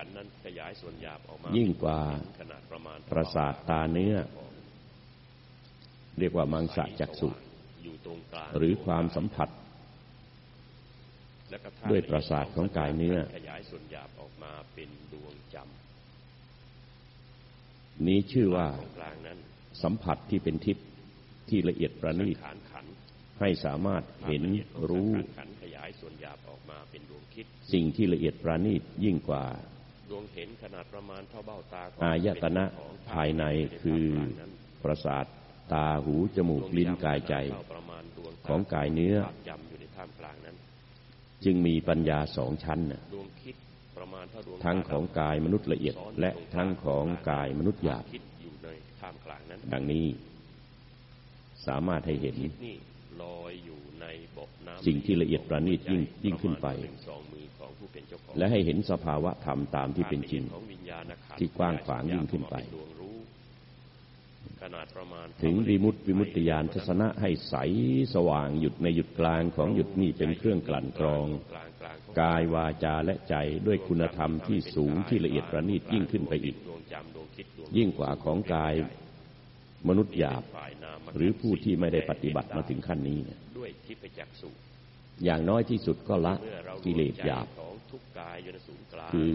ยิ่งกว่าประสาทตาเนื้อเรียกว่ามังสะจักษุหรือความสัมผัสด้วยประสาทของกายเนื้อนี้ชื่อว่าสัมผัสที่เป็นทิพย์ที่ละเอียดประณีตให้สามารถเห็นรู้สิ่งที่ละเอียดประณีตยิ่งกว่าอายตนะภายในคือประสาทตาหูจมูกลิ้นกายใจของกายเนื้อจึงมีปัญญาสองชั้นทั้งของกายมนุษย์ละเอียดและทั้งของกายมนุษย์หยาบดังนี้สามารถให้เห็นสิ่งที่ละเอียดประณีตยิ่งขึ้นไปและให้เห็นสภาวะธรรมตามที่เป็นจริงที่กว้างขวางยิ่งขึ้นไปถึงวิมุตติญาณทัศนะให้ใสสว่างหยุดในหยุดกลางของหยุดนี่เป็นเครื่องกลั่นกรองกายวาจาและใจด้วยคุณธรรมที่สูงที่ละเอียดประณีตยิ่งขึ้นไปอีกยิ่งกว่าของกายมนุษย์หยาบหรือผู้ที่ไม่ได้ปฏิบัติมาถึงขั้นนี้อย่างน้อยที่สุดก็ละกิเลสหยาบคือ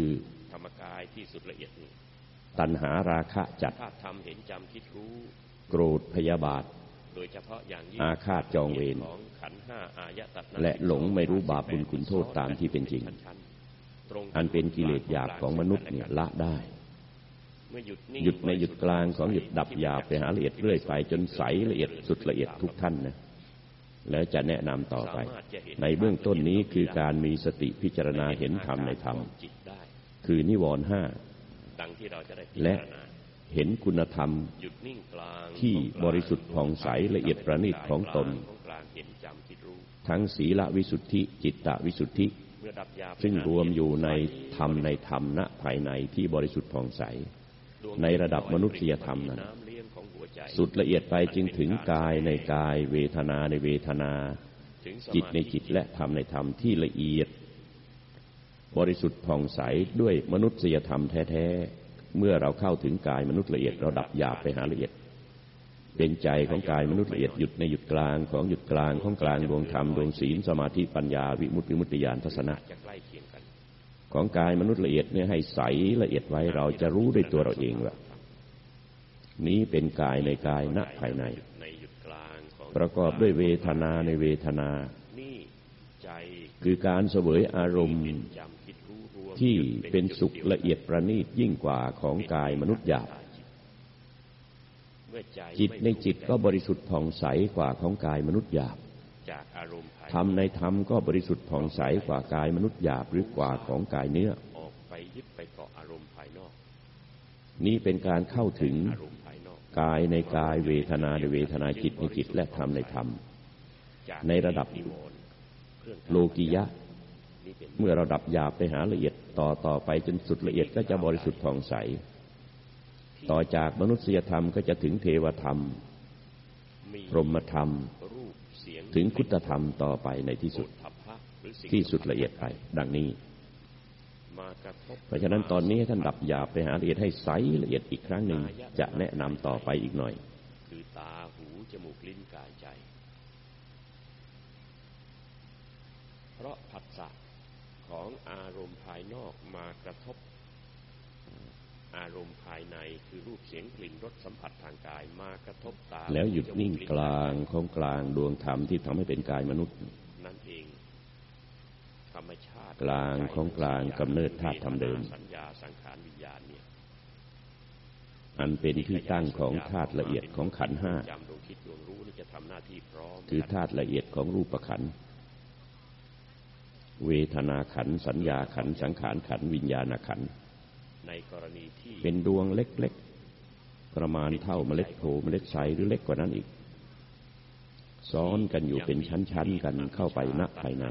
ตัณหาราคะจัดโกรธพยาบาทอาฆาตจองเวรและหลงไม่รู้บาปบุญคุณโทษตามที่เป็นจริงอันเป็นกิเลสหยาบของมนุษย์เนี่ยละได้หยุดในหยุดกลางของหยุดดับหยาบไปหาละเอียดเรื่อยไปจนใสละเอียดสุดละเอียดทุกท่านนะแล้วจะแนะนำต่อไปในเบื้องต้นนี้คือการมีสติพิจารณาเห็นธรรมในธรรมคือนิวรณ์ห้าและเห็นคุณธรรมที่บริสุทธิ์ผ่องใสละเอียดประณีตของตนทั้งศีลวิสุทธิจิตตวิสุทธิซึ่งรวมอยู่ในธรรมณภายในที่บริสุทธิ์ผ่องใสในระดับมนุษยธรรมนั้นสุดละเอียดไปจึงถึงกายในกายเวทนาในเวทนาจิตในจิตและธรรมในธรรมที่ละเอียดบริสุทธิ์ผ่องใสด้วยมนุษยธรรมแท้ๆเมื่อเราเข้าถึงกายมนุษย์ละเอียดเราดับหยาบไปหาละเอียดเป็นใจของกายมนุษย์ละเอียดหยุดในหยุดกลางของหยุดกลางของกลางดวงธรรมดวงศีลสมาธิปัญญาวิมุตติญาณทัศนะของกายมนุษย์ละเอียดเนี่ยให้ใสละเอียดไว้เราจะรู้ด้วยตัวเราเองว่านี้เป็นกายในกายณภายในประกอบด้วยเวทนาในเวทนาคือการเสวยอารมณ์ที่เป็นสุขละเอียดประณีตยิ่งกว่าของกายมนุษย์หยาบจิตในจิตก็บริสุทธิ์ผ่องใสกว่าของกายมนุษย์หยาบธรรมในธรรมก็บริสุทธิ์ผ่องใสกว่ากายมนุษย์หยาบหรือกว่าของกายเนื้อนี้เป็นการเข้าถึงกายในกายเวทนาในเวทนาจิตในจิตและธรรมในธรรมในระดับโลกียะเมื่อระดับหยาบไปหาละเอียดต่อไปจนสุดละเอียดก็จะบริสุทธิ์ผ่องใสต่อจากมนุษยธรรมก็จะถึงเทวธรรมพรหมธรรมถึงพุทธธรรมต่อไปในที่สุดละเอียดไปดังนี้เพราะฉะนั้นตอนนี้ท่านดับหยาบไปหาละเอียดให้ใสละเอียดอีกครั้งหนึ่งจะแนะนำต่อไปอีกหน่อยคือตาหูจมูกลิ้นกายใจเพราะผัสสะของอารมณ์ภายนอกมากระทบอารมณ์ภายในคือรูปเสียงกลิ่นรสสัมผัสทางกายมากระทบตาแล้วหยุดนิ่งกลางของกลางดวงธรรมที่ทำให้เป็นกายมนุษย์นั่นเองธรรมชาติกลางของกลางกำเนิดธาตุธรรมเดิมสัญญาสังขารวิญญาณเนี่ยอันเป็นที่ตั้งของธาตุละเอียดของขันธ์ห้าคือธาตุละเอียดของรูปขันธ์เวทนาขันธ์สัญญาขันธ์สังขารขันธ์วิญญาณขันธ์ในกรณีที่เป็นดวงเล็กๆประมาณเท่าเมล็ดโพเมล็ดไทรหรือเล็กกว่านั้นอีกซ้อนกันอยู่เป็นชั้นๆกันเข้าไปณภายใน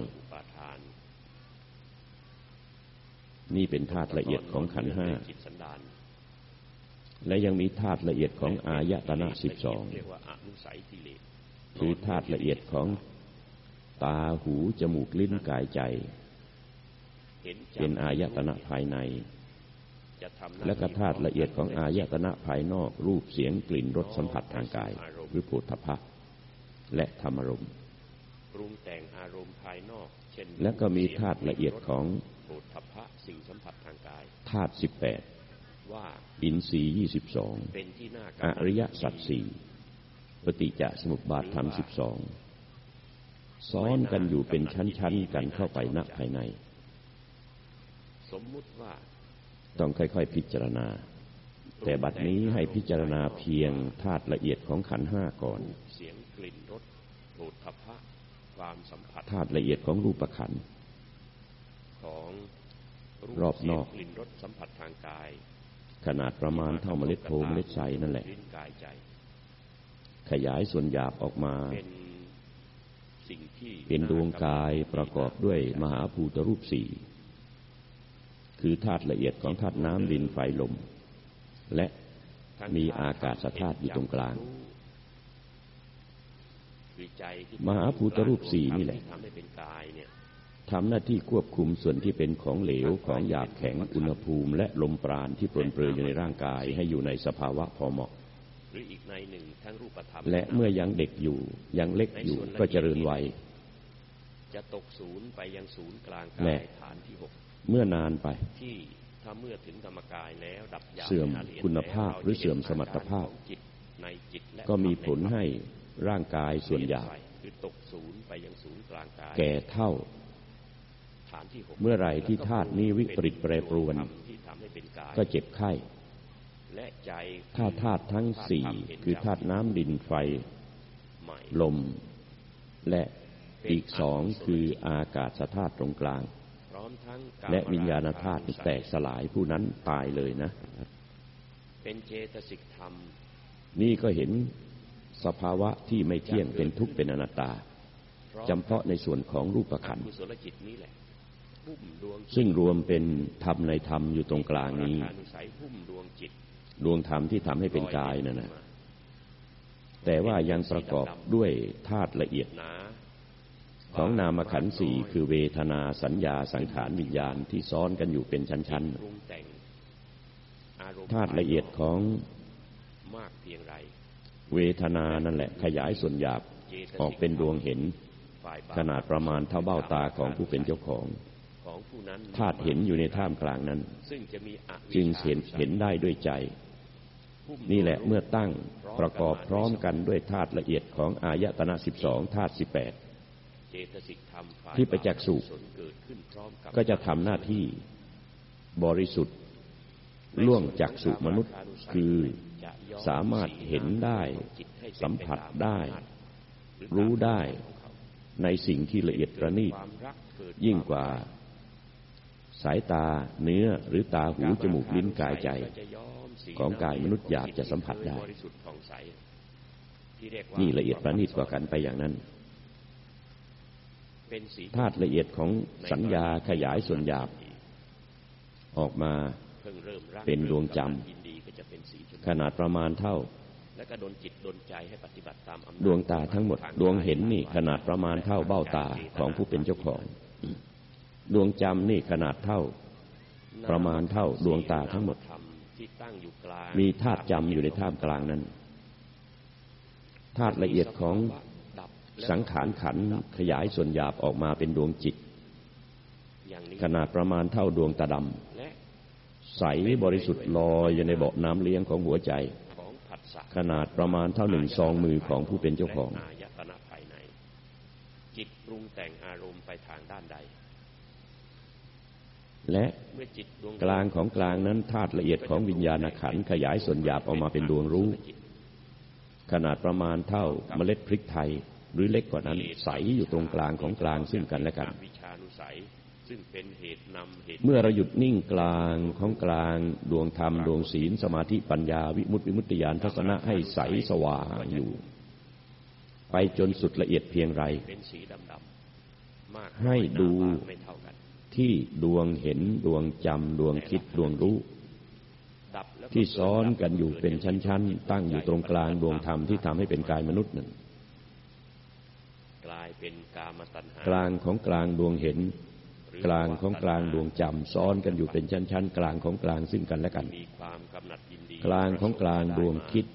นี่เป็นธาตุละเอียดของขันธ์ห้าและยังมีธาตุละเอียดของอายตนะ12คือธาตุละเอียดของตาหูจมูกลิ้นกายใจเป็นอายตนะภายในและก็ธาตุละเอียดของอายตนะภายนอกรูปเสียงกลิ่นรสสัมผัสทางกายหรือโผฏฐัพพะและธรรมารมณ์ปรุงแต่งอารมณ์ภายนอกเช่นและก็มีธาตุละเอียดของโผฏฐัพพะสิ่งสัมผัสทางกายธาตุ18 ว่าอินทรีย์22 เป็นที่น่าอริยสัจ4ปฏิจจสมุปบาทธรรม12ซ้อนกันอยู่เป็นชั้นๆกันเข้าไปณภายในสมมุติว่าต้องค่อยๆพิจารณาแต่บัดนี้ให้พิจารณาเพียงธาตุละเอียดของขันธ์ห้าก่อนเสียงกลิ่นรสโผฏฐัพพะความสัมผัสธาตุละเอียดของรูปขันธ์ของรอบนอกกลิ่นรสสัมผัสทางกายขนาดประมาณเท่าเมล็ดโพเมล็ดไทรนั่นแหละขยายส่วนหยาบออกมาเป็นดวงกายประกอบด้วยมหาภูตรูป4คือธาตุละเอียดของธาตุน้ำดินไฟลมและมีอากาศธาตุอยู่ตรงกลางมหาภูตรูป4นี่แหละทำหน้าที่ควบคุมส่วนที่เป็นของเหลวของหยาบแข็งอุณหภูมิและลมปราณที่ปรนเปรยอยู่ในร่างกายให้อยู่ในสภาวะพอเหมาะและเมื่อยังเด็กอยู่ยังเล็กอยู่ก็เจริญวัยจะตกศูนย์ไปยังศูนย์กลางกายฐานที่6 เมื่อนานไปที่ถ้าเมื่อถึงธรรมกายแล้วดับหยาบเสื่อมคุณภาพหรือเสื่อมสมรรถภาพก็มีผลให้ร่างกายส่วนหยาบคือตกศูนย์ไปยังศูนย์กลางกายแก่เท่าเมื่อไหร่ที่ธาตุนี้วิปริตแปรปรวนก็เจ็บไข้ถ้าธาตุทั้ง4คือธาตุน้ำดินไฟลมและอีก2คืออากาศธาตุตรงกลางและวิญญาณธาตุแตกสลายผู้นั้นตายเลยนะเป็นเจตสิกธรรมนี่ก็เห็นสภาวะที่ไม่เที่ยงเป็นทุกข์เป็นอนัตตาจำเพาะในส่วนของรูปขันธ์ซึ่งรวมเป็นธรรมในธรรมอยู่ตรงกลางนี้ดวงธรรมที่ทำให้เป็นกายนั่นนะแต่ว่ายังประกอบด้วยธาตุละเอียดของนามขันธ์4คือเวทนาสัญญาสังขารวิญญาณที่ซ้อนกันอยู่เป็นชั้นๆธาตุละเอียดของเวทนานั่นแหละขยายส่วนหยาบออกเป็นดวงเห็นขนาดประมาณเท่าเบ้าตาของผู้เป็นเจ้าของธาตุเห็นอยู่ในท่ามกลางนั้นจึงเห็นได้ด้วยใจนี่แหละเมื่อตั้งประกอบพร้อมกันด้วยธาตุละเอียดของอายตนะ12ธาตุ18ที่ประจักษ์สุก็จะทำหน้าที่บริสุทธิ์ล่วงจักษุมนุษย์คือสามารถเห็นได้สัมผัสได้รู้ได้ในสิ่งที่ละเอียดประณีตยิ่งกว่าสายตาเนื้อหรือตาหูจมูกลิ้นกายใจของกายมนุษย์หยาบจะสัมผัสได้นี่ละเอียดประณีตกว่ากันไปอย่างนั้นธาตุละเอียดของสัญญาขยายส่วนหยาบออกมาเป็นดวงจำขนาดประมาณเท่าดวงตาทั้งหมดดวงเห็นนี่ขนาดประมาณเท่าเบ้าตาของผู้เป็นเจ้าของดวงจำนี่ขนาดเท่าประมาณเท่าดวงตาทั้งหมดมีธาตุจำอยู่ในท่ามกลางนั้นธาตุละเอียดของสังขารขันธ์ขยายส่วนหยาบออกมาเป็นดวงจิตขนาดประมาณเท่าดวงตาดำใสบริสุทธิ์ลอยอยู่ในเบาะน้ำเลี้ยงของหัวใจขนาดประมาณเท่า1 ซองมือของผู้เป็นเจ้าของจิตปรุงแต่งอารมณ์ไปทางด้านใดและกลางของกลางนั้นธาตุละเอียดของวิญญาณขันธ์ขยายส่วนหยาบออกมาเป็นดวงรู้ขนาดประมาณเท่าเมล็ดพริกไทยหรือเล็กกว่านั้นใสอยู่ตรงกลางของกลางซึ่งกันและกันเมื่อเราหยุดนิ่งกลางของกลางดวงธรรมดวงศีลสมาธิปัญญาวิมุตติวิมุตติญาณทัศนะให้ใสสว่างอยู่ไปจนสุดละเอียดเพียงไรให้ดูที่ดวงเห็นดวงจำดวงคิดดวงรู้ที่ซ้อนกันอยู่เป็นชั้นๆตั้งอยู่ตรงกลางดวงธรรมที่ทำให้เป็นกายมนุษย์นั้นกลางของกลางดวงเห็นกลางของกลางดวงจำซ้อนกันอยู่เป็นชั้นๆกลางของกลางซึ่งกันและกันกลางของกลางดวงคิด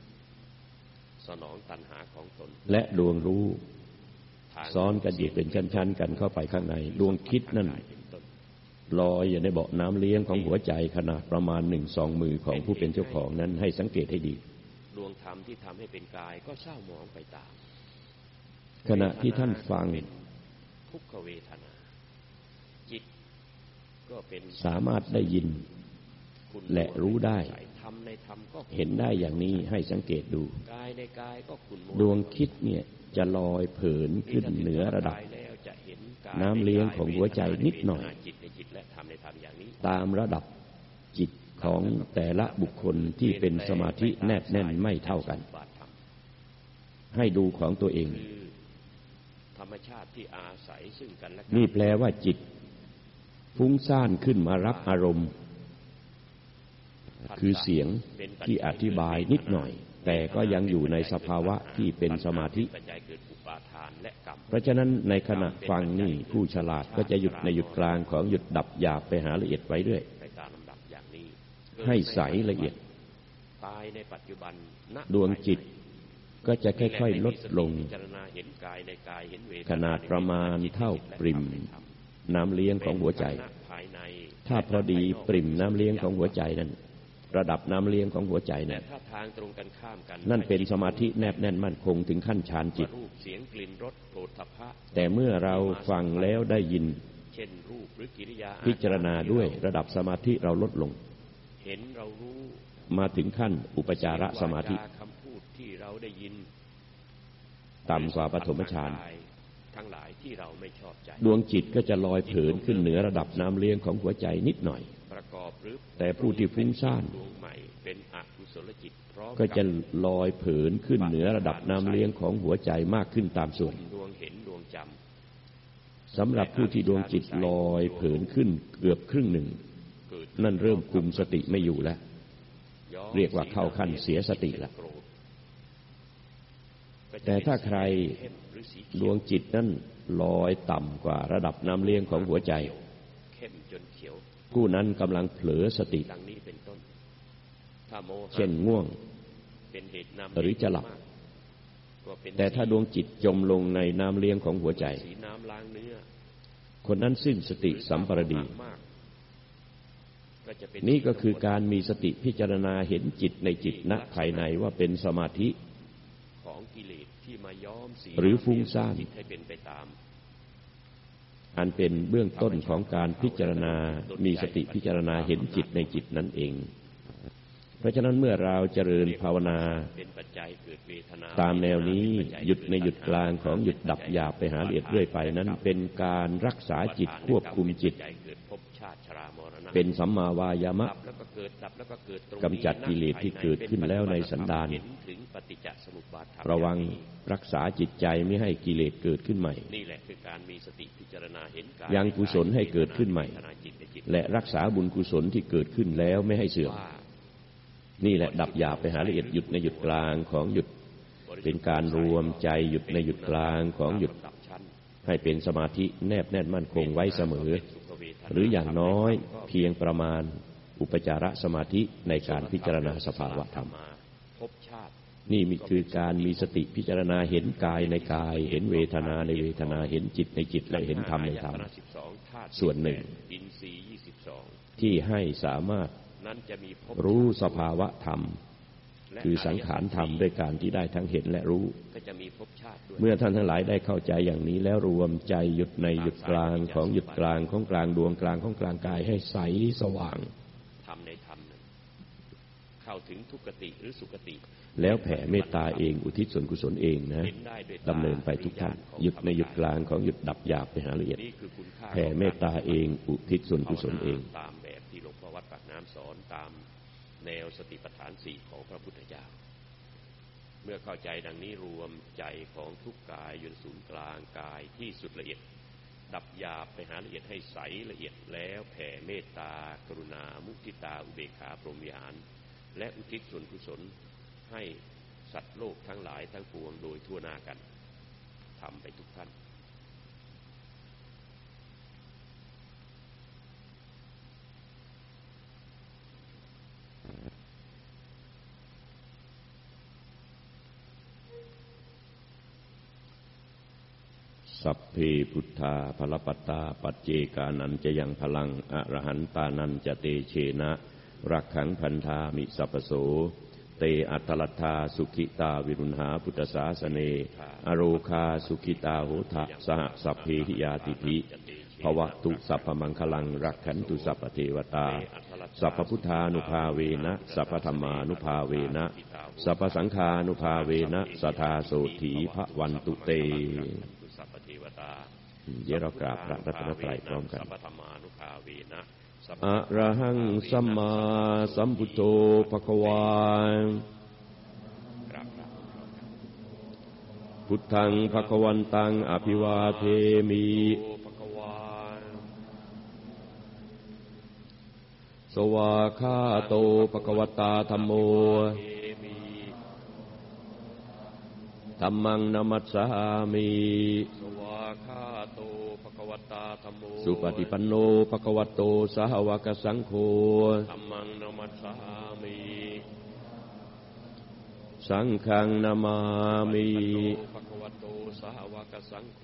และดวงรู้ซ้อนกันอยู่เป็นชั้นๆกันเข้าไปข้างในดวงคิดนั่นลอยอยู่ในเบาะน้ำเลี้ยงของหัวใจขนาดประมาณ1 ซองมือของผู้เป็นเจ้าของนั้นให้สังเกตให้ดีดวงธรรมที่ทำให้เป็นกายก็เศร้าหมองไปตามขณะที่ท่านฟังทุกขเวทนาจิตก็เป็นสามารถได้ยินและรู้ได้เห็นได้อย่างนี้ให้สังเกตดูดวงคิดเนี่ยจะลอยเผินขึ้นเหนือระดับน้ำเลี้ยงของหัวใจนิดหน่อยตามระดับจิตของแต่ละบุคคลที่เป็นสมาธิแนบแน่นไม่เท่ากันให้ดูของตัวเองนี่แปลว่าจิตฟุ้งซ่านขึ้นมารับอารมณ์คือเสียงที่อธิบายนิดหน่อยแต่ก็ยังอยู่ในสภาวะที่เป็นสมาธิเพราะฉะนั้นในขณะฟังนี่ผู้ฉลาดก็จะหยุดในหยุดกลางของหยุดดับหยาบไปหาละเอียดไว้เรื่อยให้ใสละเอียดดวงจิตก็จะค่อยๆลดลงขนาดประมาณเท่าปริ่มน้ำเลี้ยงของหัวใจถ้าพอดีปริ่มน้ำเลี้ยงของหัวใจนั้นระดับน้ำเลี้ยงของหัวใจนั้นนั่นเป็นสมาธิแนบแน่นมั่นคงถึงขั้นฌานจิตแต่เมื่อเราฟังแล้วได้ยินพิจารณาด้วยระดับสมาธิเราลดลงมาถึงขั้นอุปจารสมาธิต่ำกว่าปฐมฌานดวงจิตก็จะลอยเผินขึ้นเหนือระดับน้ำเลี้ยงของหัวใจนิดหน่อยแต่ผู้ที่ฟุ้งซ่านก็จะลอยเผินขึ้นเหนือระดับน้ำเลี้ยงของหัวใจมากขึ้นตามส่วนสำหรับผู้ที่ดวงจิตลอยเผินขึ้นเกือบครึ่งหนึ่งนั่นเริ่มคุมสติไม่อยู่แล้วเรียกว่าเข้าขั้นเสียสติแล้วแต่ถ้าใครดวงจิตนั้นลอยต่ำกว่าระดับน้ำเลี้ยงของหัวใจผู้นั้นกำลังเผลอสติเช่นง่วงหรือจะหลับแต่ถ้าดวงจิตจมลงในน้ำเลี้ยงของหัวใจคนนั้นสิ้นสติสัมปรดีนี่ก็คือการมีสติพิจารณาเห็นจิตในจิตณภายในว่าเป็นสมาธิหรือฟุ้งซ่านอันเป็นเบื้องต้นของการพิจารณามีสติพิจารณาเห็นจิตในจิตนั่นเองเพราะฉะนั้นเมื่อเราเจริญภาวนาตามแนวนี้หยุดในหยุดกลางของหยุดดับหยาบไปหาละเอียดเรื่อยไปนั้นเป็นการรักษาจิตควบคุมจิตเป็นสัมมาวายามะกำจัดกิเลสที่เกิดขึ้นแล้วในสันดานระวังรักษาจิตใจไม่ให้กิเลสเกิดขึ้นใหม่ยังกุศลให้เกิดขึ้นใหม่และรักษาบุญกุศลที่เกิดขึ้นแล้วไม่ให้เสื่อมนี่แหละดับหยาบไปหาละเอียดหยุดในหยุดกลางของหยุดเป็นการรวมใจหยุดในหยุดกลางของหยุดให้เป็นสมาธิแนบแน่นมั่นคงไว้เสมอหรืออย่างน้อยเพียงประมาณอุปจารสมาธิในการพิจารณาสภาวะธรรมนี่คือการมีสติพิจารณาเห็นกายในกายเห็นเวทนาในเวทนาเห็นจิตในจิตและเห็นธรรมในธรรมส่วนหนึ่งที่ให้สามารถรู้สภาวะธรรมคือสังขารธรรมด้วยการที่ได้ทั้งเห็นและรู้เมื่อท่านทั้งหลายได้เข้าใจอย่างนี้แล้วรวมใจหยุดในหยุดกลางของหยุดกลางของกลางดวงกลางของกลางกายให้ใสสว่างเข้าถึงทุกขติหรือสุขติแล้วแผ่เมตตาเองอุทิศส่วนกุศลเองนะดำเนินไปทุกท่านหยุดในหยุดกลางของหยุดดับหยาบไปหาละเอียดแผ่เมตตาเองอุทิศส่วนกุศลเองตามแบบที่หลวงพ่อวัดปากน้ำสอนตามแนวสติปัฏฐาน4ของพระพุทธเจ้าเมื่อเข้าใจดังนี้รวมใจของทุกกายอยู่ศูนย์กลางกายที่สุดละเอียดดับหยาบไปหาละเอียดให้ใสละเอียดแล้วแผ่เมตตากรุณามุทิตาอุเบกขาพรหมวิหารและอุทิศส่วนกุศลให้สัตว์โลกทั้งหลายทั้งปวงโดยทั่วหน้ากันทำไปทุกท่านสัพเพพุทธาภลปัตตาปัจเจกานันจะยังพลังอรหันตานันจะเตเชนะรักขังพันธามิสัพพโสเตอัตตลัทธาสุขิตาวิรุณหาพุทธศาสเนอโรคาสุขิตาโหทะสหสัพเพหิยาติภิภวตุสัพพมังคลังรักขันตุสัพพเทวตาสัพพพุทธานุภาเวนะสัพพธรรมานุภาเวนะสัพพสังฆานุภาเวนะสัทธาโสถีภวันตุเตเดี๋ยวเรากราบพระรัตนตรัยพร้อมกันอะระหังสัมมาสัมพุทโธภควาพุทธังภควันตังอภิวาเทมิสวาคาโตภควตาธัมโมธัมมังนัมมัสสามิสุปฏิปันโนภควโตสาวกสังโฆธัมมังนัมมัสสามิสังฆังนามามิภควโตสาวกสังโฆ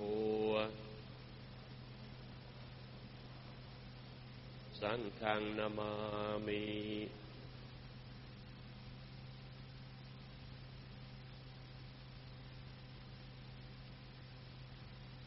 สังฆังนามามิ